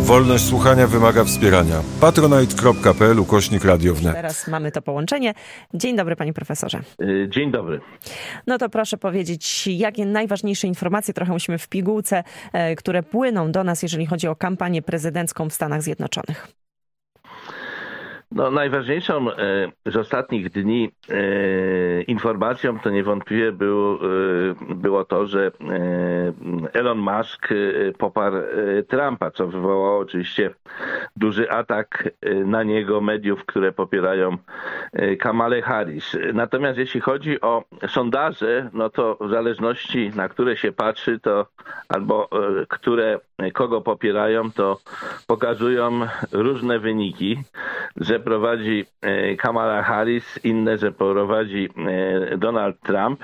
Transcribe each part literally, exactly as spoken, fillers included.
Wolność słuchania wymaga wspierania. patronite kropka p l ukośnik radio wnet. Teraz mamy to połączenie. Dzień dobry, panie profesorze. Dzień dobry. No to proszę powiedzieć, jakie najważniejsze informacje, trochę musimy w pigułce, które płyną do nas, jeżeli chodzi o kampanię prezydencką w Stanach Zjednoczonych. No, najważniejszą e, z ostatnich dni e, informacją to niewątpliwie był, e, było to, że e, Elon Musk e, poparł e, Trumpa, co wywołało oczywiście duży atak e, na niego mediów, które popierają e, Kamalę Harris. Natomiast jeśli chodzi o sondaże, no to w zależności na które się patrzy, to albo e, które kogo popierają, to pokazują różne wyniki, że prowadzi Kamala Harris, inne, że prowadzi Donald Trump.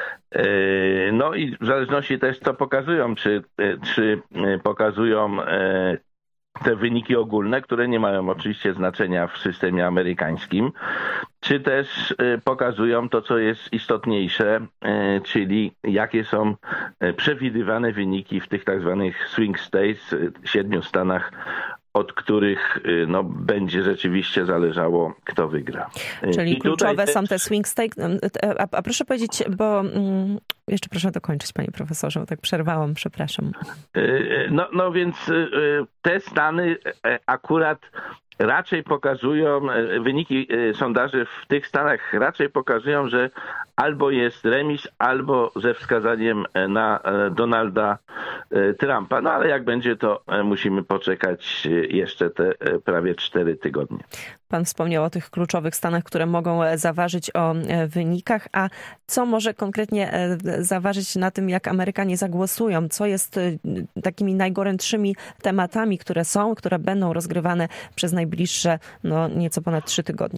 No i w zależności też co pokazują, czy, czy pokazują te wyniki ogólne, które nie mają oczywiście znaczenia w systemie amerykańskim, czy też pokazują to, co jest istotniejsze, czyli jakie są przewidywane wyniki w tych tak zwanych swing states, siedmiu stanach, od których no, będzie rzeczywiście zależało, kto wygra. Czyli I kluczowe też... są te swing state. A, a proszę powiedzieć, bo mm, jeszcze proszę dokończyć, panie profesorze, bo tak przerwałam, przepraszam. No, no więc te stany akurat raczej pokazują, wyniki sondaży w tych stanach raczej pokazują, że albo jest remis, albo ze wskazaniem na Donalda Trumpa. No ale jak będzie, to musimy poczekać jeszcze te prawie cztery tygodnie. Pan wspomniał o tych kluczowych stanach, które mogą zaważyć o wynikach, a co może konkretnie zaważyć na tym, jak Amerykanie zagłosują? Co jest takimi najgorętszymi tematami, które są, które będą rozgrywane przez najbliższe no, nieco ponad trzy tygodnie?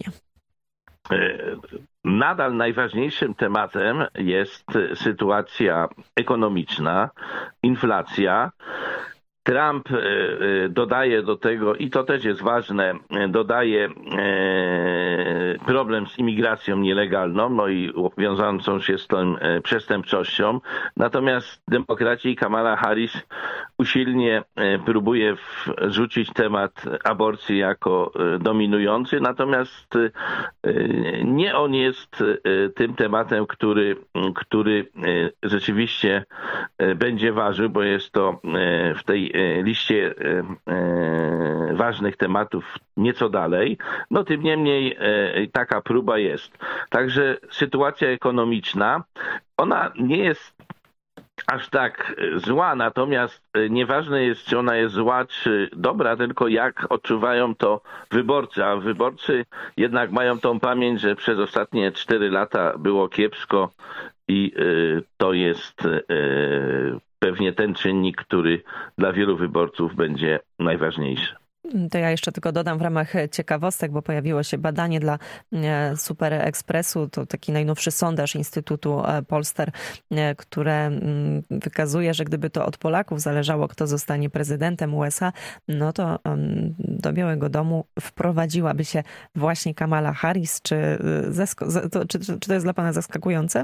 Nadal najważniejszym tematem jest sytuacja ekonomiczna, inflacja. Trump dodaje do tego, i to też jest ważne, dodaje problem z imigracją nielegalną, no i wiążącą się z tą przestępczością. Natomiast demokraci i Kamala Harris usilnie próbuje wrzucić temat aborcji jako dominujący, natomiast nie on jest tym tematem, który, który rzeczywiście będzie ważył, bo jest to w tej liście ważnych tematów nieco dalej. No tym niemniej taka próba jest. Także sytuacja ekonomiczna, ona nie jest aż tak zła, natomiast nieważne jest, czy ona jest zła, czy dobra, tylko jak odczuwają to wyborcy. A wyborcy jednak mają tą pamięć, że przez ostatnie cztery lata było kiepsko i to jest pewnie ten czynnik, który dla wielu wyborców będzie najważniejszy. To ja jeszcze tylko dodam w ramach ciekawostek, bo pojawiło się badanie dla Super Expressu, to taki najnowszy sondaż Instytutu Polster, które wykazuje, że gdyby to od Polaków zależało, kto zostanie prezydentem U S A, no to do Białego Domu wprowadziłaby się właśnie Kamala Harris. Czy, czy, czy to jest dla pana zaskakujące?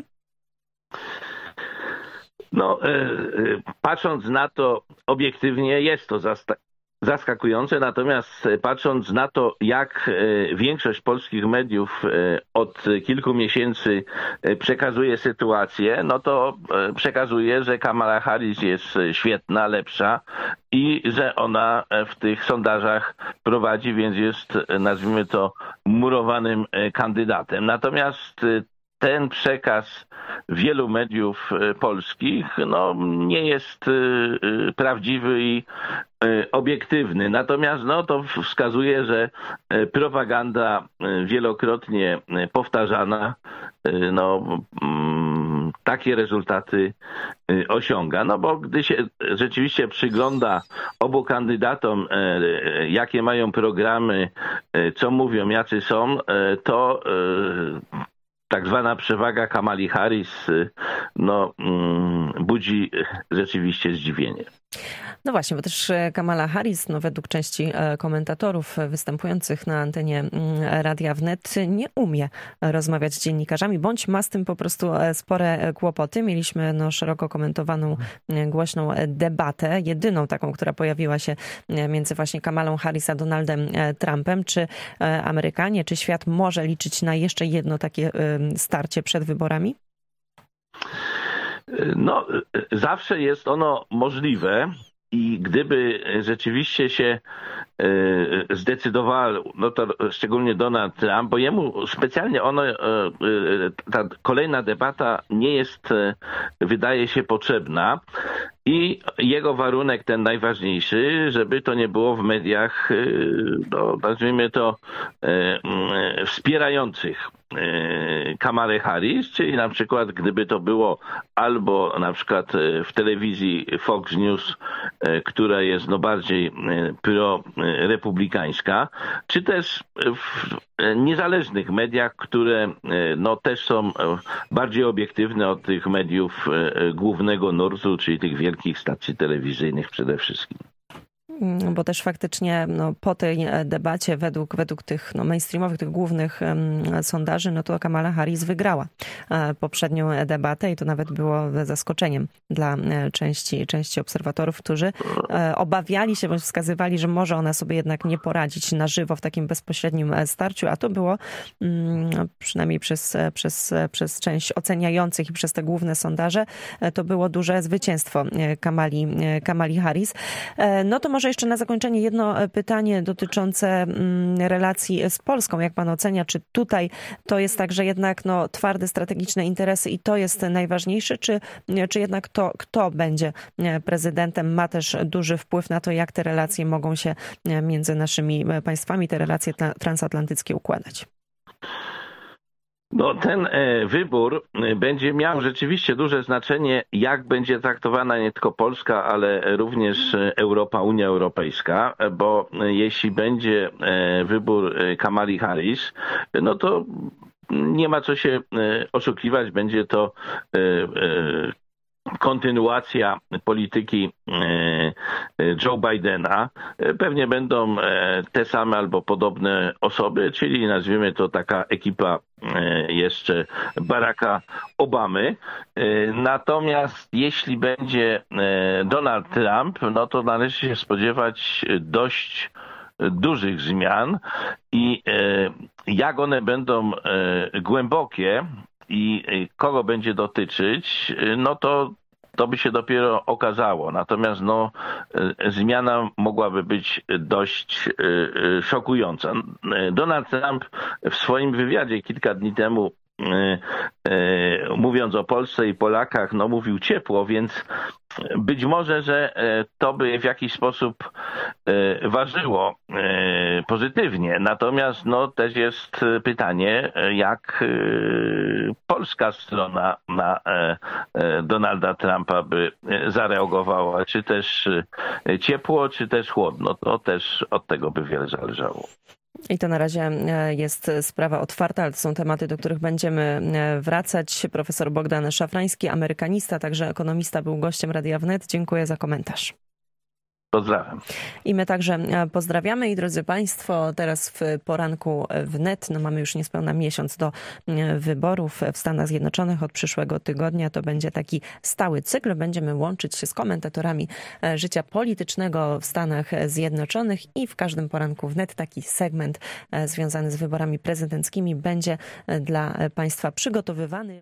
No, patrząc na to obiektywnie, jest to zaskakujące, natomiast patrząc na to, jak większość polskich mediów od kilku miesięcy przekazuje sytuację, no to przekazuje, że Kamala Harris jest świetna, lepsza i że ona w tych sondażach prowadzi, więc jest, nazwijmy to, murowanym kandydatem. Natomiast ten przekaz wielu mediów polskich no, nie jest prawdziwy i obiektywny. Natomiast no, to wskazuje, że propaganda wielokrotnie powtarzana no, takie rezultaty osiąga. No bo gdy się rzeczywiście przygląda obu kandydatom, jakie mają programy, co mówią, jacy są, to tak zwana przewaga Kamali Harris no, budzi rzeczywiście zdziwienie. No właśnie, bo też Kamala Harris, no według części komentatorów występujących na antenie Radia Wnet, nie umie rozmawiać z dziennikarzami, bądź ma z tym po prostu spore kłopoty. Mieliśmy no, szeroko komentowaną, głośną debatę, jedyną taką, która pojawiła się między właśnie Kamalą Harris a Donaldem Trumpem. Czy Amerykanie, czy świat może liczyć na jeszcze jedno takie starcie przed wyborami? No, zawsze jest ono możliwe i gdyby rzeczywiście się zdecydował, no to szczególnie Donald Trump, bo jemu specjalnie ono, ta kolejna debata nie jest, wydaje się, potrzebna. I jego warunek ten najważniejszy, żeby to nie było w mediach, no, nazwijmy to, e, wspierających e, Kamalę Harris, czyli na przykład gdyby to było albo na przykład w telewizji Fox News, e, która jest no bardziej pro-republikańska, czy też w niezależnych mediach, które no też są bardziej obiektywne od tych mediów głównego nurtu, czyli tych wielkich stacji telewizyjnych przede wszystkim. Bo też faktycznie no, po tej debacie według, według tych no, mainstreamowych, tych głównych um, sondaży, no to Kamala Harris wygrała e, poprzednią debatę i to nawet było zaskoczeniem dla e, części, części obserwatorów, którzy e, obawiali się, bądź wskazywali, że może ona sobie jednak nie poradzić na żywo w takim bezpośrednim starciu, a to było mm, przynajmniej przez, przez, przez część oceniających i przez te główne sondaże, e, to było duże zwycięstwo Kamali, Kamali Harris. E, no to może jeszcze na zakończenie jedno pytanie dotyczące relacji z Polską. Jak pan ocenia, czy tutaj to jest tak, że jednak no, twarde strategiczne interesy i to jest najważniejsze, czy, czy jednak to, kto będzie prezydentem, ma też duży wpływ na to, jak te relacje mogą się między naszymi państwami, te relacje transatlantyckie układać? No, ten wybór będzie miał rzeczywiście duże znaczenie, jak będzie traktowana nie tylko Polska, ale również Europa, Unia Europejska, bo jeśli będzie wybór Kamali Harris, no to nie ma co się oszukiwać, będzie to kontynuacja polityki Joe Bidena. Pewnie będą te same albo podobne osoby, czyli nazwijmy to taka ekipa jeszcze Baracka Obamy. Natomiast jeśli będzie Donald Trump, no to należy się spodziewać dość dużych zmian i jak one będą głębokie i kogo będzie dotyczyć, no to to by się dopiero okazało. Natomiast no, zmiana mogłaby być dość szokująca. Donald Trump w swoim wywiadzie kilka dni temu, mówiąc o Polsce i Polakach, no mówił ciepło, więc być może, że to by w jakiś sposób ważyło pozytywnie. Natomiast no, też jest pytanie, jak polska strona na Donalda Trumpa by zareagowała. Czy też ciepło, czy też chłodno. To też od tego by wiele zależało. I to na razie jest sprawa otwarta, ale to są tematy, do których będziemy wracać. Profesor Bogdan Szafrański, amerykanista, także ekonomista, był gościem Radia Wnet. Dziękuję za komentarz. Pozdrawiam. I my także pozdrawiamy. I drodzy Państwo, teraz w poranku Wnet, no mamy już niespełna miesiąc do wyborów w Stanach Zjednoczonych. Od przyszłego tygodnia to będzie taki stały cykl. Będziemy łączyć się z komentatorami życia politycznego w Stanach Zjednoczonych i w każdym poranku Wnet taki segment związany z wyborami prezydenckimi będzie dla Państwa przygotowywany.